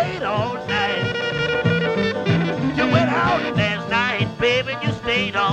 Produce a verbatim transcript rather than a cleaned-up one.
stayed all night. You went out last night, baby, you stayed all